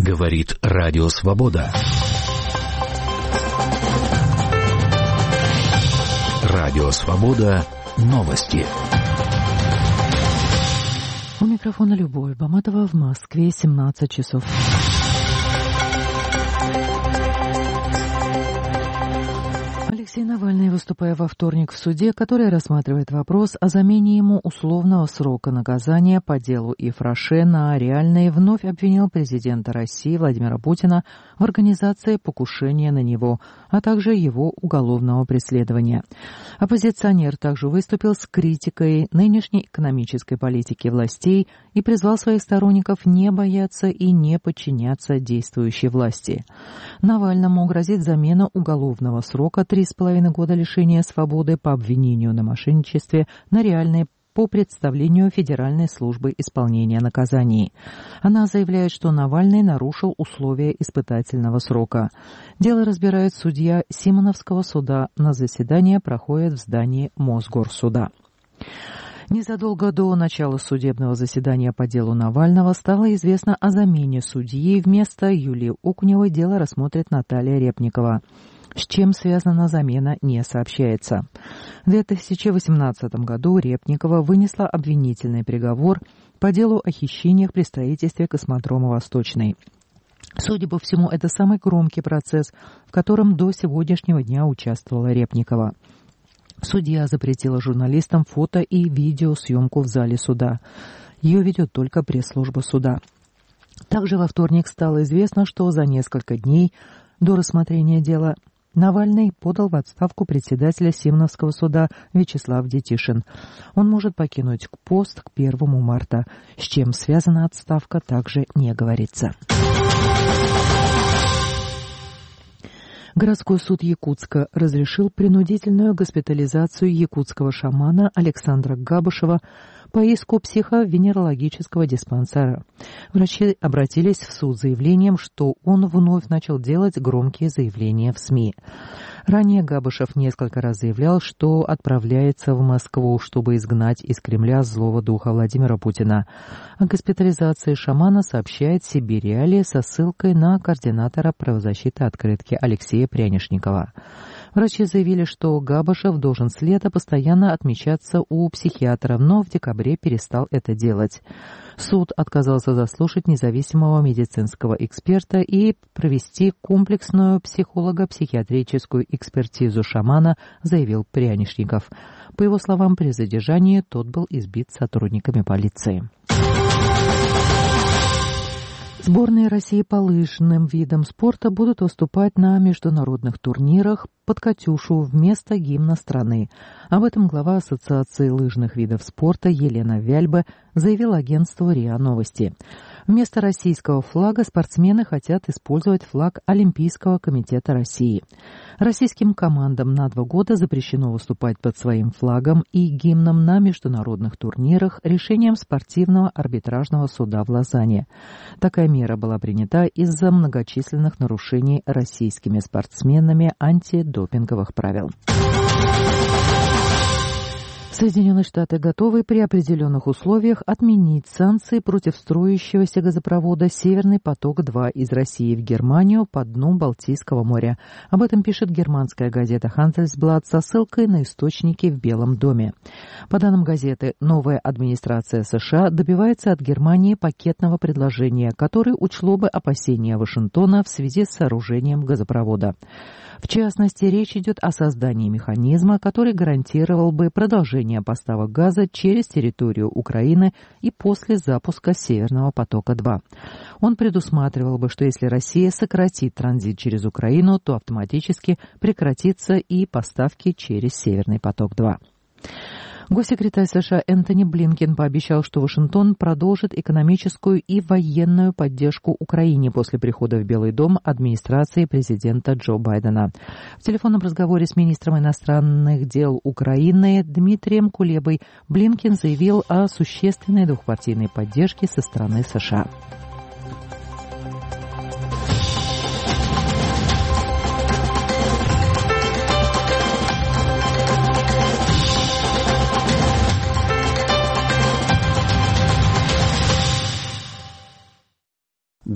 Говорит Радио Свобода. Радио Свобода. Новости. У микрофона Любовь Баматова, в Москве 17 часов. Алексей Навальный, выступая во вторник в суде, который рассматривает вопрос о замене ему условного срока наказания по делу Ифраше на реальный, вновь обвинил президента России Владимира Путина в организации покушения на него, а также его уголовного преследования. Оппозиционер также выступил с критикой нынешней экономической политики властей и призвал своих сторонников не бояться и не подчиняться действующей власти. Навальному грозит замена уголовного срока 3,5 года лишения свободы по обвинению на мошенничестве на реальные по представлению Федеральной службы исполнения наказаний. Она заявляет, что Навальный нарушил условия испытательного срока. Дело разбирает судья Симоновского суда. На заседание проходит в здании Мосгорсуда. Незадолго до начала судебного заседания по делу Навального стало известно о замене судьи. Вместо Юлии Окуневой дело рассмотрит Наталья Репникова. С чем связана замена, не сообщается. В 2018 году Репникова вынесла обвинительный приговор по делу о хищениях при строительстве космодрома «Восточный». Судя по всему, это самый громкий процесс, в котором до сегодняшнего дня участвовала Репникова. Судья запретила журналистам фото и видеосъемку в зале суда. Ее ведет только пресс-служба суда. Также во вторник стало известно, что за несколько дней до рассмотрения дела Навальный подал в отставку председателя Симоновского суда Вячеслав Детишин. Он может покинуть пост к 1 марта. С чем связана отставка, также не говорится. Городской суд Якутска разрешил принудительную госпитализацию якутского шамана Александра Габышева по иску психовенерологического диспансера. Врачи обратились в суд с заявлением, что он вновь начал делать громкие заявления в СМИ. Ранее Габышев несколько раз заявлял, что отправляется в Москву, чтобы изгнать из Кремля злого духа Владимира Путина. О госпитализации шамана сообщает «Сибирь Реалии» со ссылкой на координатора правозащиты открытки Алексея Прянишникова. Врачи заявили, что Габышев должен с лета постоянно отмечаться у психиатра, но в декабре перестал это делать. Суд отказался заслушать независимого медицинского эксперта и провести комплексную психолого-психиатрическую экспертизу шамана, заявил Прянишников. По его словам, при задержании тот был избит сотрудниками полиции. Сборные России по лыжным видам спорта будут выступать на международных турнирах под «Катюшу» вместо гимна страны. Об этом глава Ассоциации лыжных видов спорта Елена Вяльбе заявила агентству РИА Новости. Вместо российского флага спортсмены хотят использовать флаг Олимпийского комитета России. Российским командам на 2 года запрещено выступать под своим флагом и гимном на международных турнирах решением спортивного арбитражного суда в Лозанне. Такая мера была принята из-за многочисленных нарушений российскими спортсменами антидопинговых правил. Соединенные Штаты готовы при определенных условиях отменить санкции против строящегося газопровода «Северный поток-2» из России в Германию по дну Балтийского моря. Об этом пишет германская газета «Handelsblatt» со ссылкой на источники в Белом доме. По данным газеты, новая администрация США добивается от Германии пакетного предложения, которое учло бы опасения Вашингтона в связи с сооружением газопровода. В частности, речь идет о создании механизма, который гарантировал бы продолжение поставок газа через территорию Украины и после запуска «Северного потока-2». Он предусматривал бы, что если Россия сократит транзит через Украину, то автоматически прекратится и поставки через «Северный поток-2». Госсекретарь США Энтони Блинкен пообещал, что Вашингтон продолжит экономическую и военную поддержку Украине после прихода в Белый дом администрации президента Джо Байдена. В телефонном разговоре с министром иностранных дел Украины Дмитрием Кулебой Блинкен заявил о существенной двухпартийной поддержке со стороны США.